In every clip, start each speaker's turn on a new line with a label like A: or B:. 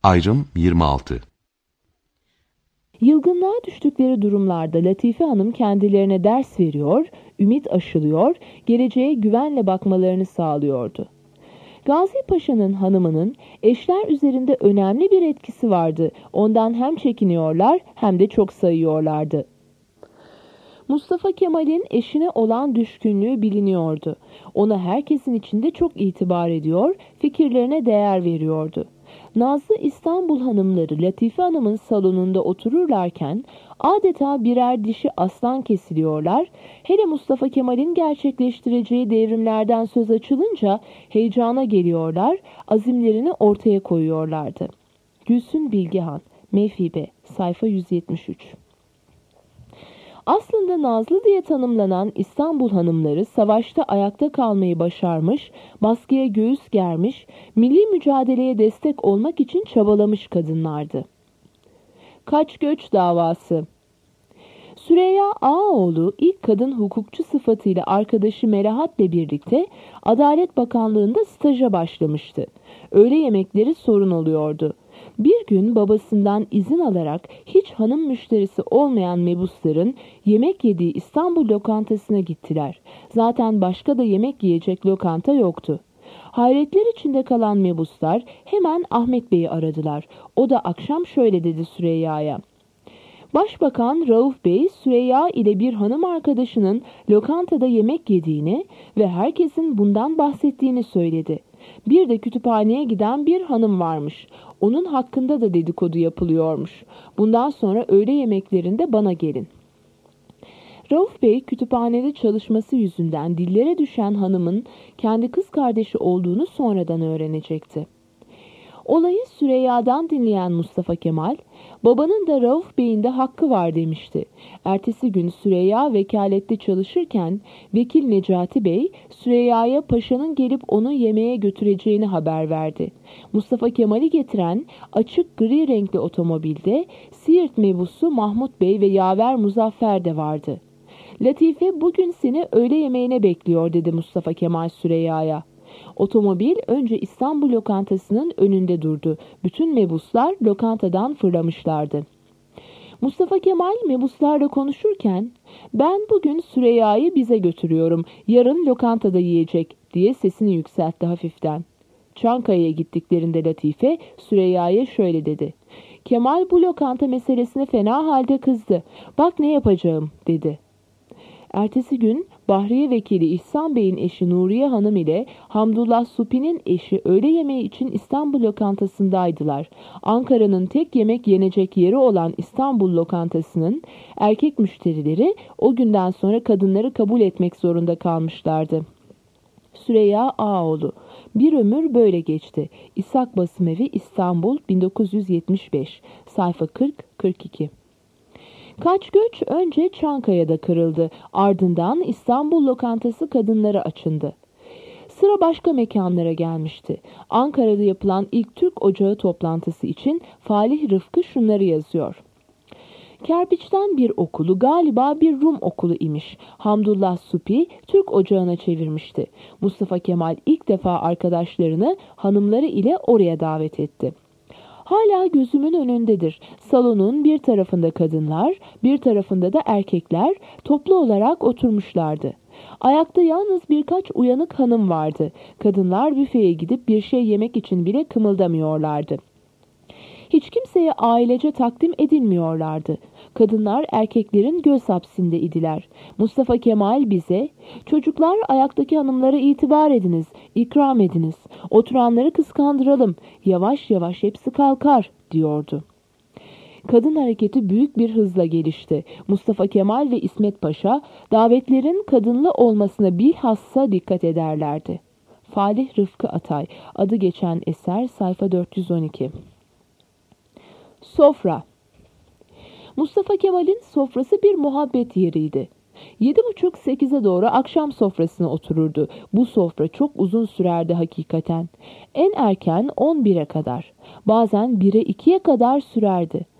A: Ayrım 26.
B: Yılgınlığa düştükleri durumlarda Latife Hanım kendilerine ders veriyor, ümit aşılıyor, geleceğe güvenle bakmalarını sağlıyordu. Gazi Paşa'nın hanımının eşler üzerinde önemli bir etkisi vardı. Ondan hem çekiniyorlar hem de çok sayıyorlardı. Mustafa Kemal'in eşine olan düşkünlüğü biliniyordu. Ona herkesin içinde çok itibar ediyor, fikirlerine değer veriyordu. Nazlı İstanbul hanımları Latife Hanım'ın salonunda otururlarken adeta birer dişi aslan kesiliyorlar, hele Mustafa Kemal'in gerçekleştireceği devrimlerden söz açılınca heyecana geliyorlar, azimlerini ortaya koyuyorlardı. Gülsün Bilgehan, Mevhibe, sayfa 173. Aslında Nazlı diye tanımlanan İstanbul hanımları savaşta ayakta kalmayı başarmış, baskıya göğüs germiş, milli mücadeleye destek olmak için çabalamış kadınlardı. Kaç göç davası. Süreyya Ağaoğlu ilk kadın hukukçu sıfatıyla arkadaşı Melahat'le birlikte Adalet Bakanlığı'nda staja başlamıştı. Öğle yemekleri sorun oluyordu. Bir gün babasından izin alarak hiç hanım müşterisi olmayan mebusların yemek yediği İstanbul lokantasına gittiler. Zaten başka da yemek yiyecek lokanta yoktu. Hayretler içinde kalan mebuslar hemen Ahmet Bey'i aradılar. O da akşam şöyle dedi Süreyya'ya. Başbakan Rauf Bey, Süreyya ile bir hanım arkadaşının lokantada yemek yediğini ve herkesin bundan bahsettiğini söyledi. Bir de kütüphaneye giden bir hanım varmış. Onun hakkında da dedikodu yapılıyormuş. Bundan sonra öğle yemeklerinde bana gelin. Rauf Bey kütüphanede çalışması yüzünden dillere düşen hanımın kendi kız kardeşi olduğunu sonradan öğrenecekti. Olayı Süreyya'dan dinleyen Mustafa Kemal, babanın da Rauf Bey'in de hakkı var demişti. Ertesi gün Süreyya vekalette çalışırken Vekil Necati Bey, Süreyya'ya paşanın gelip onu yemeğe götüreceğini haber verdi. Mustafa Kemal'i getiren açık gri renkli otomobilde Siirt mebusu Mahmut Bey ve yaver Muzaffer de vardı. Latife bugün seni öğle yemeğine bekliyor dedi Mustafa Kemal Süreyya'ya. Otomobil önce İstanbul lokantasının önünde durdu. Bütün mebuslar lokantadan fırlamışlardı. Mustafa Kemal mebuslarla konuşurken ben bugün Süreyya'yı bize götürüyorum. Yarın lokantada yiyecek diye sesini yükseltti hafiften. Çankaya'ya gittiklerinde Latife Süreyya'ya şöyle dedi. Kemal bu lokanta meselesine fena halde kızdı. Bak ne yapacağım dedi. Ertesi gün Bahriye Vekili İhsan Bey'in eşi Nuriye Hanım ile Hamdullah Supi'nin eşi öğle yemeği için İstanbul lokantasındaydılar. Ankara'nın tek yemek yenecek yeri olan İstanbul lokantasının erkek müşterileri o günden sonra kadınları kabul etmek zorunda kalmışlardı. Süreyya Ağaoğlu. Bir ömür böyle geçti. İshak Basımevi İstanbul 1975. Sayfa 40-42. Kaç göç önce Çankaya'da kırıldı. Ardından İstanbul lokantası kadınlara açıldı. Sıra başka mekanlara gelmişti. Ankara'da yapılan ilk Türk Ocağı toplantısı için Falih Rıfkı şunları yazıyor. Kerpiçten bir okulu galiba bir Rum okulu imiş. Hamdullah Supi Türk Ocağı'na çevirmişti. Mustafa Kemal ilk defa arkadaşlarını hanımları ile oraya davet etti. Hala gözümün önündedir. Salonun bir tarafında kadınlar, bir tarafında da erkekler toplu olarak oturmuşlardı. Ayakta yalnız birkaç uyanık hanım vardı. Kadınlar büfeye gidip bir şey yemek için bile kımıldamıyorlardı. Hiç kimseye ailece takdim edilmiyorlardı. Kadınlar erkeklerin göz hapsinde idiler. Mustafa Kemal bize, çocuklar ayaktaki hanımlara itibar ediniz, ikram ediniz, oturanları kıskandıralım, yavaş yavaş hepsi kalkar diyordu. Kadın hareketi büyük bir hızla gelişti. Mustafa Kemal ve İsmet Paşa davetlerin kadınlı olmasına bilhassa dikkat ederlerdi. Falih Rıfkı Atay, adı geçen eser, sayfa 412. Sofra. Mustafa Kemal'in sofrası bir muhabbet yeriydi. 7.30-8'e doğru akşam sofrasına otururdu. Bu sofra çok uzun sürerdi hakikaten. En erken 11'e kadar. Bazen 1'e 2'ye kadar sürerdi.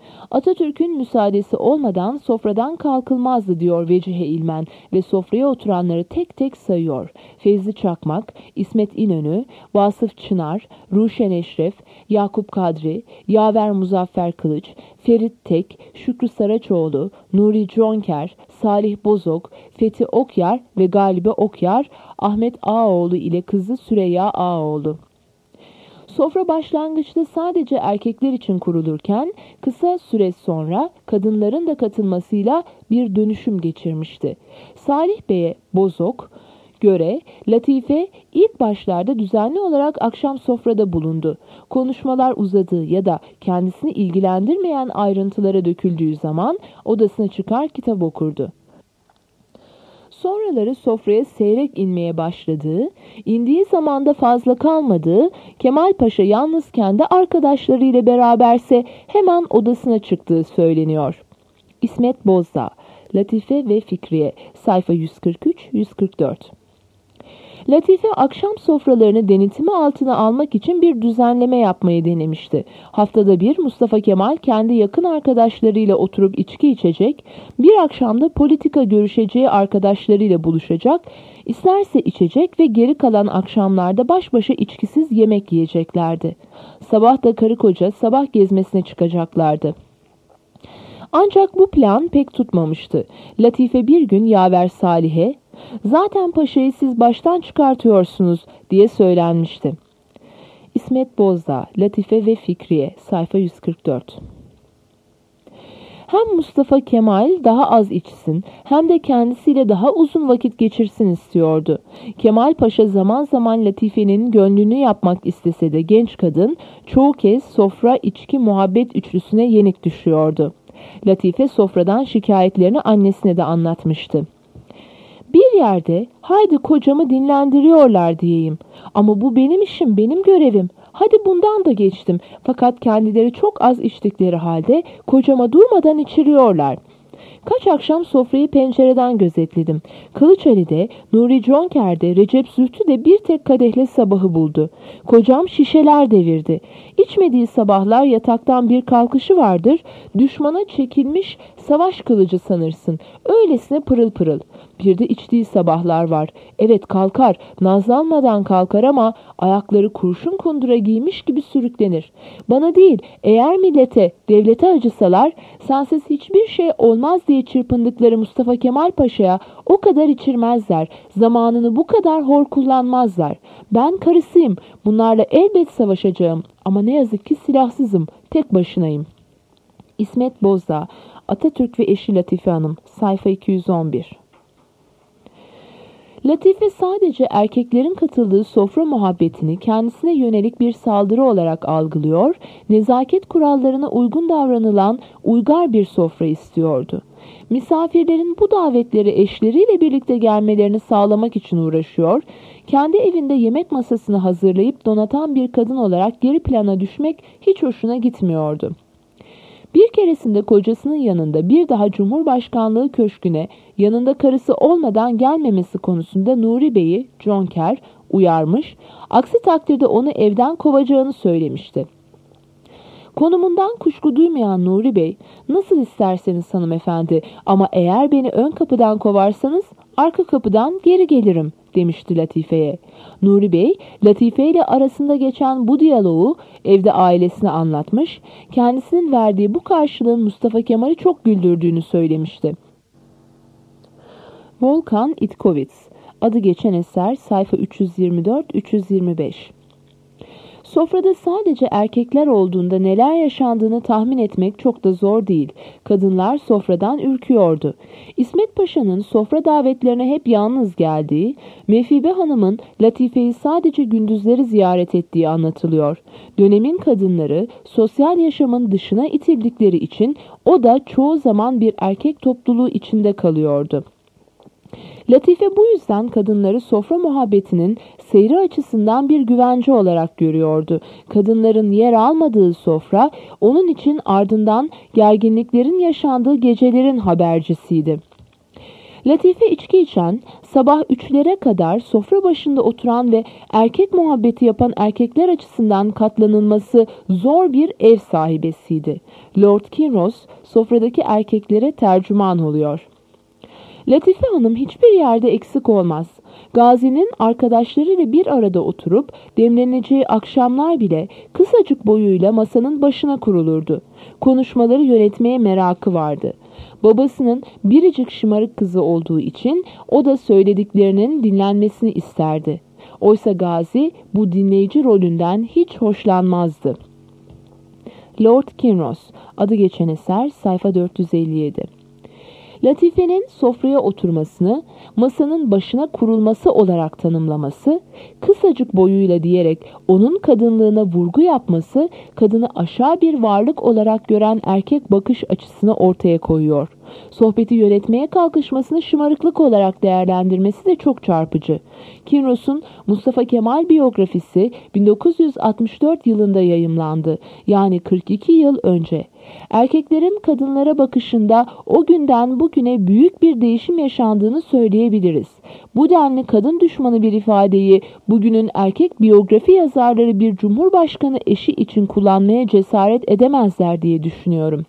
B: Atatürk'ün müsaadesi olmadan sofradan kalkılmazdı diyor Vecihe İlmen ve sofraya oturanları tek tek sayıyor. Fevzi Çakmak, İsmet İnönü, Vasıf Çınar, Ruşen Eşref, Yakup Kadri, Yaver Muzaffer Kılıç, Ferit Tek, Şükrü Saraçoğlu, Nuri Conker, Salih Bozok, Fethi Okyar ve Galibe Okyar, Ahmet Ağaoğlu ile kızı Süreyya Ağaoğlu. Sofra başlangıçta sadece erkekler için kurulurken kısa süre sonra kadınların da katılmasıyla bir dönüşüm geçirmişti. Salih Bey'e Bozok göre Latife ilk başlarda düzenli olarak akşam sofrada bulundu. Konuşmalar uzadığı ya da kendisini ilgilendirmeyen ayrıntılara döküldüğü zaman odasına çıkar kitap okurdu. Sonraları sofraya seyrek inmeye başladığı, indiği zamanda fazla kalmadığı, Kemal Paşa yalnızken de arkadaşlarıyla beraberse hemen odasına çıktığı söyleniyor. İsmet Bozdağ, Latife ve Fikriye, sayfa 143-144. Latife akşam sofralarını denetimi altına almak için bir düzenleme yapmayı denemişti. Haftada bir Mustafa Kemal kendi yakın arkadaşlarıyla oturup içki içecek, bir akşamda politika görüşeceği arkadaşlarıyla buluşacak, isterse içecek ve geri kalan akşamlarda baş başa içkisiz yemek yiyeceklerdi. Sabah da karı koca sabah gezmesine çıkacaklardı. Ancak bu plan pek tutmamıştı. Latife bir gün Yaver Salih'e, "Zaten paşayı siz baştan çıkartıyorsunuz," diye söylenmişti. İsmet Bozdağ, Latife ve Fikriye, sayfa 144. Hem Mustafa Kemal daha az içsin hem de kendisiyle daha uzun vakit geçirsin istiyordu. Kemal Paşa zaman zaman Latife'nin gönlünü yapmak istese de genç kadın çoğu kez sofra, içki, muhabbet üçlüsüne yenik düşüyordu. Latife sofradan şikayetlerini annesine de anlatmıştı. "Bir yerde haydi kocamı dinlendiriyorlar diyeyim. Ama bu benim işim, benim görevim. Hadi bundan da geçtim. Fakat kendileri çok az içtikleri halde kocama durmadan içiriyorlar. Kaç akşam sofrayı pencereden gözetledim. Kılıç Ali'de, Nuri Conker'de, Recep Zühtü de bir tek kadehle sabahı buldu. Kocam şişeler devirdi. İçmediği sabahlar yataktan bir kalkışı vardır. Düşmana çekilmiş savaş kılıcı sanırsın. Öylesine pırıl pırıl. Bir de içtiği sabahlar var. Evet kalkar, nazlanmadan kalkar ama ayakları kurşun kundura giymiş gibi sürüklenir. Bana değil, eğer millete, devlete acısalar, sensiz hiçbir şey olmaz diye çırpındıkları Mustafa Kemal Paşa'ya o kadar içirmezler. Zamanını bu kadar hor kullanmazlar. Ben karısıyım. Bunlarla elbet savaşacağım. Ama ne yazık ki silahsızım. Tek başınayım." İsmet Bozdağ, Atatürk ve eşi Latife Hanım, sayfa 211. Latife sadece erkeklerin katıldığı sofra muhabbetini kendisine yönelik bir saldırı olarak algılıyor, nezaket kurallarına uygun davranılan uygar bir sofra istiyordu. Misafirlerin bu davetleri eşleriyle birlikte gelmelerini sağlamak için uğraşıyor, kendi evinde yemek masasını hazırlayıp donatan bir kadın olarak geri plana düşmek hiç hoşuna gitmiyordu. Bir keresinde kocasının yanında bir daha Cumhurbaşkanlığı köşküne yanında karısı olmadan gelmemesi konusunda Nuri Bey'i Conker uyarmış, aksi takdirde onu evden kovacağını söylemişti. Konumundan kuşku duymayan Nuri Bey, "Nasıl isterseniz hanımefendi ama eğer beni ön kapıdan kovarsanız arka kapıdan geri gelirim," demişti Latife'ye. Nuri Bey, Latife ile arasında geçen bu diyaloğu evde ailesine anlatmış, kendisinin verdiği bu karşılığın Mustafa Kemal'i çok güldürdüğünü söylemişti. Volkan İtkovits, adı geçen eser, sayfa 324-325. Sofrada sadece erkekler olduğunda neler yaşandığını tahmin etmek çok da zor değil. Kadınlar sofradan ürküyordu. İsmet Paşa'nın sofra davetlerine hep yalnız geldiği, Mefibe Hanım'ın Latife'yi sadece gündüzleri ziyaret ettiği anlatılıyor. Dönemin kadınları sosyal yaşamın dışına itildikleri için o da çoğu zaman bir erkek topluluğu içinde kalıyordu. Latife bu yüzden kadınları sofra muhabbetinin seyri açısından bir güvence olarak görüyordu. Kadınların yer almadığı sofra onun için ardından gerginliklerin yaşandığı gecelerin habercisiydi. Latife içki içen, sabah 3'lere kadar sofra başında oturan ve erkek muhabbeti yapan erkekler açısından katlanılması zor bir ev sahibesiydi. Lord Kinross sofradaki erkeklere tercüman oluyor. Latife Hanım hiçbir yerde eksik olmaz. Gazi'nin arkadaşlarıyla bir arada oturup demleneceği akşamlar bile kısacık boyuyla masanın başına kurulurdu. Konuşmaları yönetmeye merakı vardı. Babasının biricik şımarık kızı olduğu için o da söylediklerinin dinlenmesini isterdi. Oysa Gazi bu dinleyici rolünden hiç hoşlanmazdı. Lord Kinross, adı geçen eser, sayfa 457. Latife'nin sofraya oturmasını, masanın başına kurulması olarak tanımlaması, kısacık boyuyla diyerek onun kadınlığına vurgu yapması, kadını aşağı bir varlık olarak gören erkek bakış açısını ortaya koyuyor. Sohbeti yönetmeye kalkışmasını şımarıklık olarak değerlendirmesi de çok çarpıcı. Kinross'un Mustafa Kemal biyografisi 1964 yılında yayımlandı. Yani 42 yıl önce. Erkeklerin kadınlara bakışında o günden bugüne büyük bir değişim yaşandığını söyleyebiliriz. Bu denli kadın düşmanı bir ifadeyi bugünün erkek biyografi yazarları bir cumhurbaşkanı eşi için kullanmaya cesaret edemezler diye düşünüyorum.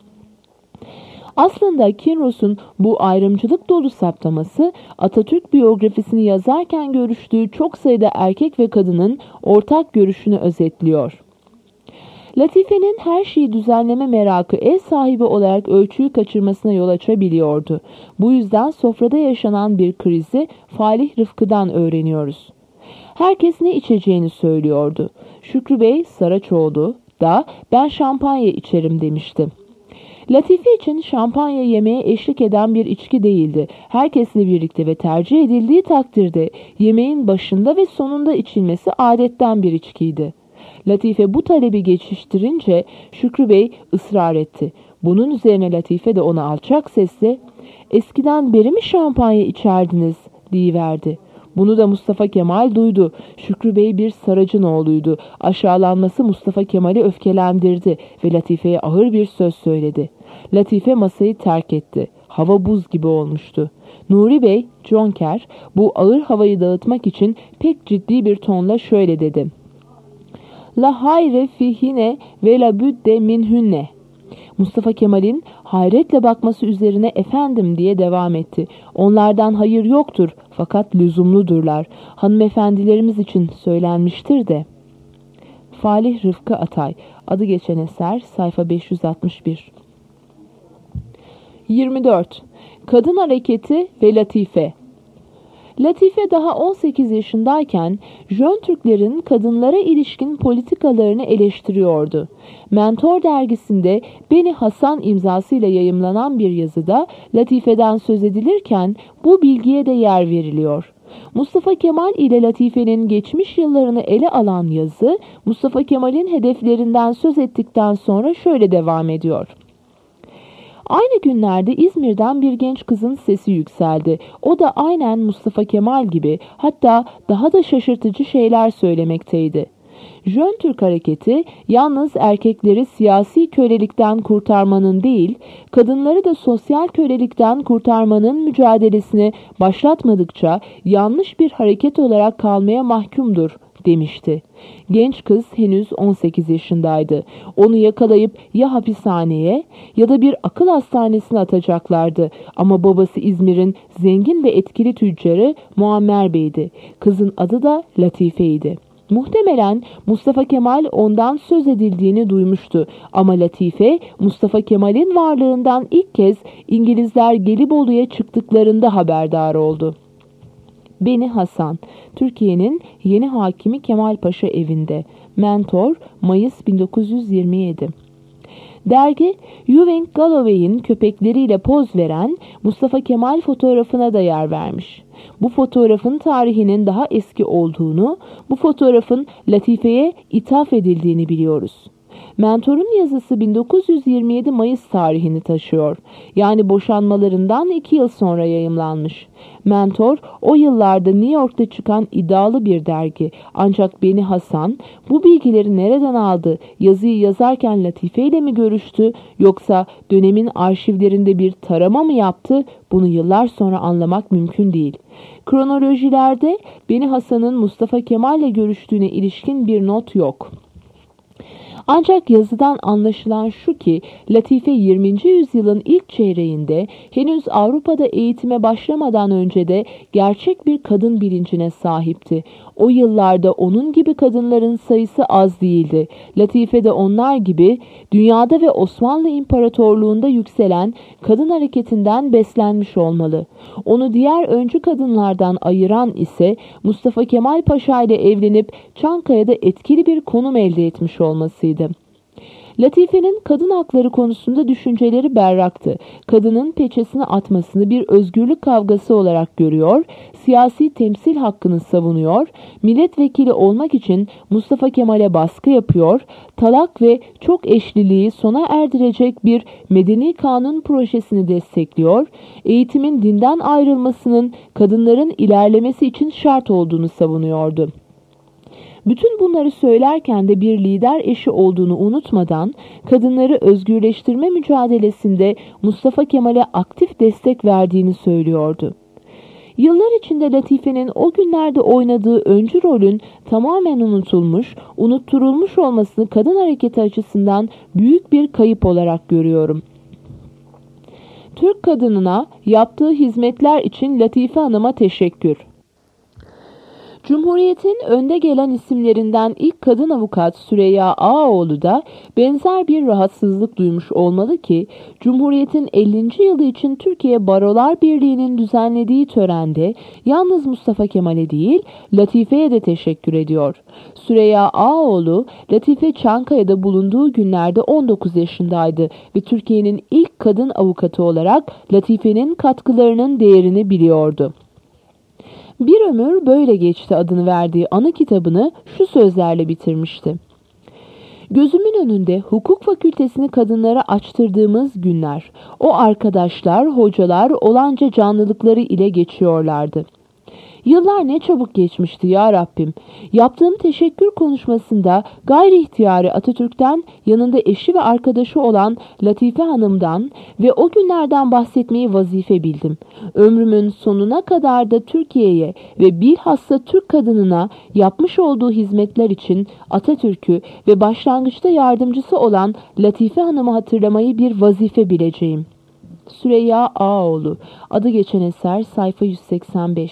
B: Aslında Kinross'un bu ayrımcılık dolu saptaması Atatürk biyografisini yazarken görüştüğü çok sayıda erkek ve kadının ortak görüşünü özetliyor. Latife'nin her şeyi düzenleme merakı ev sahibi olarak ölçüyü kaçırmasına yol açabiliyordu. Bu yüzden sofrada yaşanan bir krizi Falih Rıfkı'dan öğreniyoruz. Herkes ne içeceğini söylüyordu. Şükrü Bey Saraçoğlu da ben şampanya içerim demişti. Latife için şampanya yemeğe eşlik eden bir içki değildi. Herkesle birlikte ve tercih edildiği takdirde yemeğin başında ve sonunda içilmesi adetten bir içkiydi. Latife bu talebi geçiştirince Şükrü Bey ısrar etti. Bunun üzerine Latife de ona alçak sesle "Eskiden beri mi şampanya içerdiniz?" diyiverdi. Bunu da Mustafa Kemal duydu. Şükrü Bey bir saracın oğluydu. Aşağılanması Mustafa Kemal'i öfkelendirdi ve Latife'ye ağır bir söz söyledi. Latife masayı terk etti. Hava buz gibi olmuştu. Nuri Bey, Jonker, bu ağır havayı dağıtmak için pek ciddi bir tonla şöyle dedi. La hayre fihine ve la büdde minhünne. Mustafa Kemal'in hayretle bakması üzerine efendim diye devam etti. Onlardan hayır yoktur fakat lüzumludurlar. Hanımefendilerimiz için söylenmiştir de. Falih Rıfkı Atay, adı geçen eser, sayfa 561. 24. Kadın hareketi ve Latife. Latife daha 18 yaşındayken Jön Türklerin kadınlara ilişkin politikalarını eleştiriyordu. Mentor dergisinde Beni Hasan imzasıyla yayımlanan bir yazıda Latife'den söz edilirken bu bilgiye de yer veriliyor. Mustafa Kemal ile Latife'nin geçmiş yıllarını ele alan yazı, Mustafa Kemal'in hedeflerinden söz ettikten sonra şöyle devam ediyor. Aynı günlerde İzmir'den bir genç kızın sesi yükseldi. O da aynen Mustafa Kemal gibi, hatta daha da şaşırtıcı şeyler söylemekteydi. Jön Türk hareketi yalnız erkekleri siyasi kölelikten kurtarmanın değil, kadınları da sosyal kölelikten kurtarmanın mücadelesini başlatmadıkça yanlış bir hareket olarak kalmaya mahkumdur demişti. Genç kız henüz 18 yaşındaydı. Onu yakalayıp ya hapishaneye ya da bir akıl hastanesine atacaklardı. Ama babası İzmir'in zengin ve etkili tüccarı Muammer Bey'di. Kızın adı da Latife'ydi. Muhtemelen Mustafa Kemal ondan söz edildiğini duymuştu ama Latife Mustafa Kemal'in varlığından ilk kez İngilizler Gelibolu'ya çıktıklarında haberdar oldu. Beni Hasan, Türkiye'nin yeni hakimi Kemal Paşa evinde. Mentor, Mayıs 1927. Dergi, Ewing Galloway'in köpekleriyle poz veren Mustafa Kemal fotoğrafına da yer vermiş. Bu fotoğrafın tarihinin daha eski olduğunu, bu fotoğrafın Latife'ye ithaf edildiğini biliyoruz. Mentor'un yazısı 1927 Mayıs tarihini taşıyor. Yani boşanmalarından 2 yıl sonra yayımlanmış. Mentor, o yıllarda New York'ta çıkan iddialı bir dergi. Ancak Beni Hasan, bu bilgileri nereden aldı? Yazıyı yazarken Latife ile mi görüştü? Yoksa dönemin arşivlerinde bir tarama mı yaptı? Bunu yıllar sonra anlamak mümkün değil. Kronolojilerde Beni Hasan'ın Mustafa Kemal ile görüştüğüne ilişkin bir not yok. Ancak yazıdan anlaşılan şu ki Latife 20. yüzyılın ilk çeyreğinde henüz Avrupa'da eğitime başlamadan önce de gerçek bir kadın bilincine sahipti. O yıllarda onun gibi kadınların sayısı az değildi. Latife de onlar gibi dünyada ve Osmanlı İmparatorluğu'nda yükselen kadın hareketinden beslenmiş olmalı. Onu diğer öncü kadınlardan ayıran ise Mustafa Kemal Paşa ile evlenip Çankaya'da etkili bir konum elde etmiş olmasıydı. Latife'nin kadın hakları konusunda düşünceleri berraktı. Kadının peçesini atmasını bir özgürlük kavgası olarak görüyor, siyasi temsil hakkını savunuyor, milletvekili olmak için Mustafa Kemal'e baskı yapıyor, talak ve çok eşliliği sona erdirecek bir medeni kanun projesini destekliyor, eğitimin dinden ayrılmasının kadınların ilerlemesi için şart olduğunu savunuyordu. Bütün bunları söylerken de bir lider eşi olduğunu unutmadan kadınları özgürleştirme mücadelesinde Mustafa Kemal'e aktif destek verdiğini söylüyordu. Yıllar içinde Latife'nin o günlerde oynadığı öncü rolün tamamen unutturulmuş olmasını kadın hareketi açısından büyük bir kayıp olarak görüyorum. Türk kadınına yaptığı hizmetler için Latife Hanım'a teşekkür. Cumhuriyet'in önde gelen isimlerinden ilk kadın avukat Süreyya Ağaoğlu da benzer bir rahatsızlık duymuş olmalı ki Cumhuriyet'in 50. yılı için Türkiye Barolar Birliği'nin düzenlediği törende yalnız Mustafa Kemal'e değil Latife'ye de teşekkür ediyor. Süreyya Ağaoğlu, Latife Çankaya'da bulunduğu günlerde 19 yaşındaydı ve Türkiye'nin ilk kadın avukatı olarak Latife'nin katkılarının değerini biliyordu. Bir ömür böyle geçti adını verdiği anı kitabını şu sözlerle bitirmişti. Gözümün önünde hukuk fakültesini kadınlara açtırdığımız günler, o arkadaşlar, hocalar olanca canlılıkları ile geçiyorlardı. Yıllar ne çabuk geçmişti ya Rabbim. Yaptığım teşekkür konuşmasında gayri ihtiyari Atatürk'ten yanında eşi ve arkadaşı olan Latife Hanım'dan ve o günlerden bahsetmeyi vazife bildim. Ömrümün sonuna kadar da Türkiye'ye ve bilhassa Türk kadınına yapmış olduğu hizmetler için Atatürk'ü ve başlangıçta yardımcısı olan Latife Hanım'ı hatırlamayı bir vazife bileceğim. Süreyya Ağaoğlu. Adı geçen eser sayfa 185.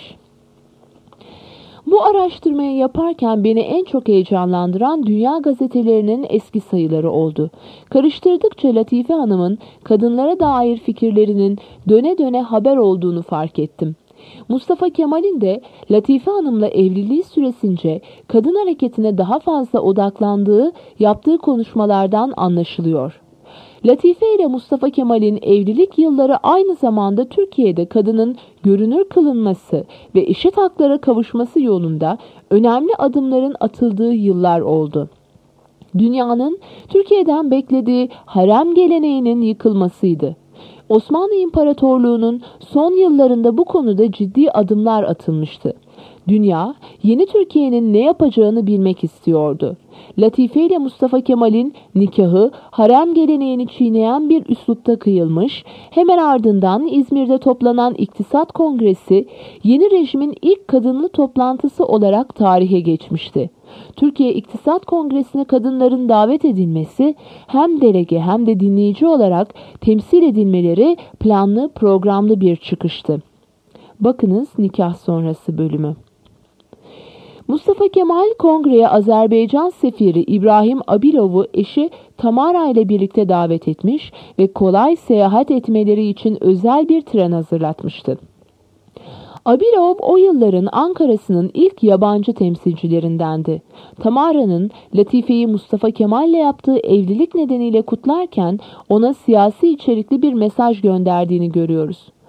B: Bu araştırmayı yaparken beni en çok heyecanlandıran dünya gazetelerinin eski sayıları oldu. Karıştırdıkça Latife Hanım'ın kadınlara dair fikirlerinin döne döne haber olduğunu fark ettim. Mustafa Kemal'in de Latife Hanım'la evliliği süresince kadın hareketine daha fazla odaklandığı yaptığı konuşmalardan anlaşılıyor. Latife ile Mustafa Kemal'in evlilik yılları aynı zamanda Türkiye'de kadının görünür kılınması ve eşit haklara kavuşması yolunda önemli adımların atıldığı yıllar oldu. Dünyanın Türkiye'den beklediği harem geleneğinin yıkılmasıydı. Osmanlı İmparatorluğu'nun son yıllarında bu konuda ciddi adımlar atılmıştı. Dünya, yeni Türkiye'nin ne yapacağını bilmek istiyordu. Latife ile Mustafa Kemal'in nikahı harem geleneğini çiğneyen bir üslupta kıyılmış, hemen ardından İzmir'de toplanan İktisat Kongresi, yeni rejimin ilk kadınlı toplantısı olarak tarihe geçmişti. Türkiye İktisat Kongresi'ne kadınların davet edilmesi, hem delege hem de dinleyici olarak temsil edilmeleri planlı, programlı bir çıkıştı. Bakınız nikah sonrası bölümü. Mustafa Kemal kongreye Azerbaycan sefiri İbrahim Abilov'u eşi Tamara ile birlikte davet etmiş ve kolay seyahat etmeleri için özel bir tren hazırlatmıştı. Abilov o yılların Ankara'sının ilk yabancı temsilcilerindendi. Tamara'nın Latife'yi Mustafa Kemal'le yaptığı evlilik nedeniyle kutlarken ona siyasi içerikli bir mesaj gönderdiğini görüyoruz.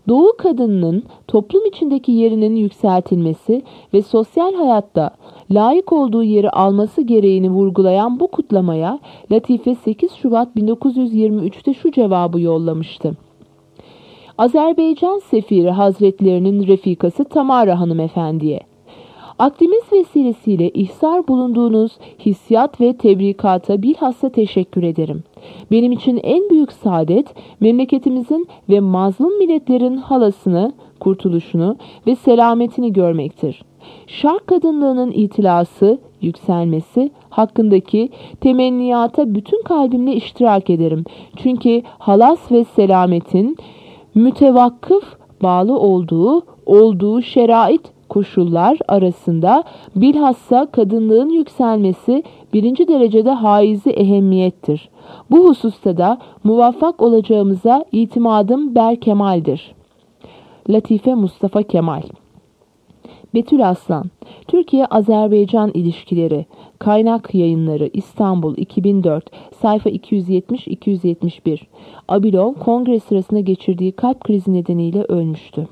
B: Doğu kadınının toplum içindeki yerinin yükseltilmesi ve sosyal hayatta layık olduğu yeri alması gereğini vurgulayan bu kutlamaya Latife 8 Şubat 1923'te şu cevabı yollamıştı. Azerbaycan Sefiri Hazretlerinin refikası Tamara Hanımefendiye. Akdimiz vesilesiyle ihsar bulunduğunuz hissiyat ve tebrikata bilhassa teşekkür ederim. Benim için en büyük saadet memleketimizin ve mazlum milletlerin halasını, kurtuluşunu ve selametini görmektir. Şark kadınlığının itilası, yükselmesi hakkındaki temenniyata bütün kalbimle iştirak ederim. Çünkü halas ve selametin mütevakkıf bağlı olduğu şerait koşullar arasında bilhassa kadınlığın yükselmesi birinci derecede haizi ehemmiyettir. Bu hususta da muvaffak olacağımıza itimadım berkemaldir. Latife Mustafa Kemal. Betül Aslan, Türkiye-Azerbaycan İlişkileri, Kaynak Yayınları, İstanbul 2004, sayfa 270-271. Abilov, kongre sırasında geçirdiği kalp krizi nedeniyle ölmüştü.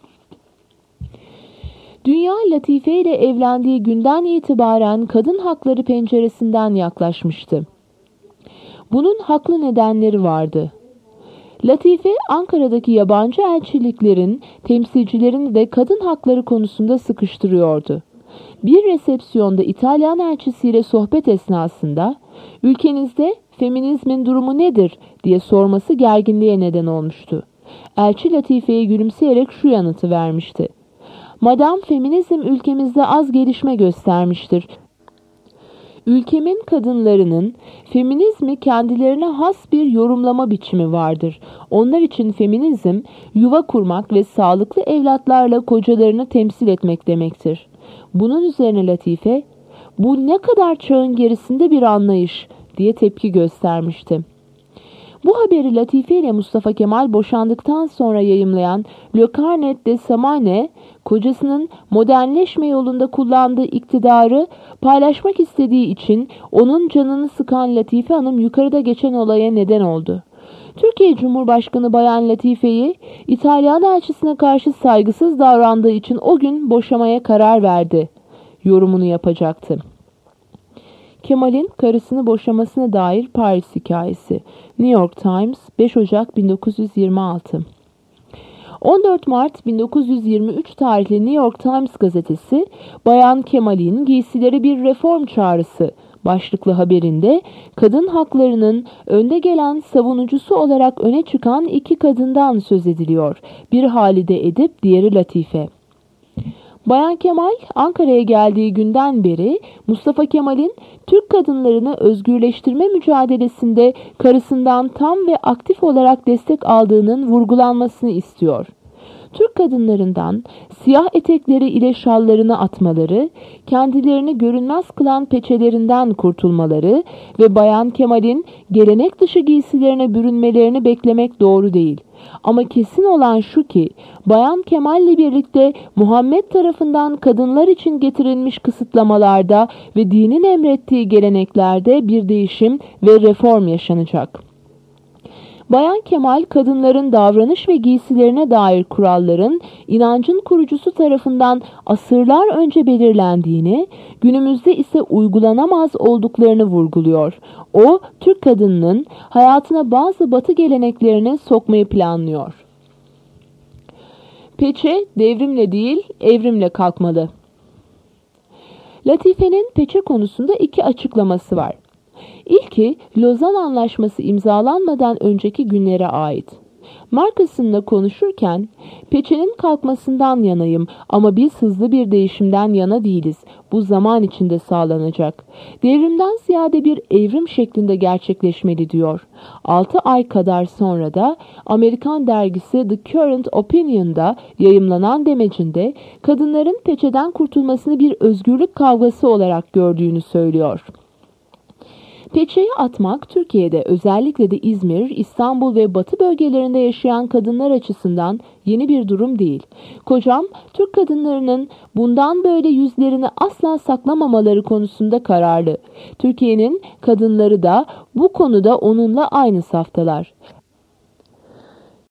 B: Dünya Latife ile evlendiği günden itibaren kadın hakları penceresinden yaklaşmıştı. Bunun haklı nedenleri vardı. Latife, Ankara'daki yabancı elçiliklerin temsilcilerini de kadın hakları konusunda sıkıştırıyordu. Bir resepsiyonda İtalyan elçisiyle sohbet esnasında, "Ülkenizde feminizmin durumu nedir?" diye sorması gerginliğe neden olmuştu. Elçi Latife'ye gülümseyerek şu yanıtı vermişti. "Madam, feminizm ülkemizde az gelişme göstermiştir. Ülkemin kadınlarının feminizmi kendilerine has bir yorumlama biçimi vardır. Onlar için feminizm, yuva kurmak ve sağlıklı evlatlarla kocalarını temsil etmek demektir." Bunun üzerine Latife, "Bu ne kadar çağın gerisinde bir anlayış," diye tepki göstermişti. Bu haberi Latife ile Mustafa Kemal boşandıktan sonra yayımlayan Le Carnet de Samane, kocasının modernleşme yolunda kullandığı iktidarı paylaşmak istediği için onun canını sıkan Latife Hanım yukarıda geçen olaya neden oldu. Türkiye Cumhurbaşkanı Bayan Latife'yi İtalyan elçisine karşı saygısız davrandığı için o gün boşamaya karar verdi yorumunu yapacaktı. Kemal'in karısını boşamasına dair Paris hikayesi. New York Times, 5 Ocak 1926. 14 Mart 1923 tarihli New York Times gazetesi, Bayan Kemal'in giysileri bir reform çağrısı başlıklı haberinde kadın haklarının önde gelen savunucusu olarak öne çıkan iki kadından söz ediliyor. Biri Halide Edip, diğeri Latife. Bayan Kemal, Ankara'ya geldiği günden beri Mustafa Kemal'in Türk kadınlarını özgürleştirme mücadelesinde karısından tam ve aktif olarak destek aldığının vurgulanmasını istiyor. Türk kadınlarından siyah etekleri ile şallarını atmaları, kendilerini görünmez kılan peçelerinden kurtulmaları ve Bayan Kemal'in gelenek dışı giysilerine bürünmelerini beklemek doğru değil. Ama kesin olan şu ki, Bayan Kemal'le birlikte Muhammed tarafından kadınlar için getirilmiş kısıtlamalarda ve dinin emrettiği geleneklerde bir değişim ve reform yaşanacak. Bayan Kemal, kadınların davranış ve giysilerine dair kuralların inancın kurucusu tarafından asırlar önce belirlendiğini, günümüzde ise uygulanamaz olduklarını vurguluyor. O, Türk kadınının hayatına bazı batı geleneklerini sokmayı planlıyor. Peçe, devrimle değil, evrimle kalkmalı. Latife'nin peçe konusunda iki açıklaması var. İlki, Lozan Anlaşması imzalanmadan önceki günlere ait. Markasında konuşurken, peçenin kalkmasından yanayım ama biz hızlı bir değişimden yana değiliz. Bu zaman içinde sağlanacak. Devrimden ziyade bir evrim şeklinde gerçekleşmeli diyor. 6 ay kadar sonra da Amerikan dergisi The Current Opinion'da yayımlanan demecinde kadınların peçeden kurtulmasını bir özgürlük kavgası olarak gördüğünü söylüyor. Peçeyi atmak Türkiye'de, özellikle de İzmir, İstanbul ve Batı bölgelerinde yaşayan kadınlar açısından yeni bir durum değil. Kocam, Türk kadınlarının bundan böyle yüzlerini asla saklamamaları konusunda kararlı. Türkiye'nin kadınları da bu konuda onunla aynı saftalar.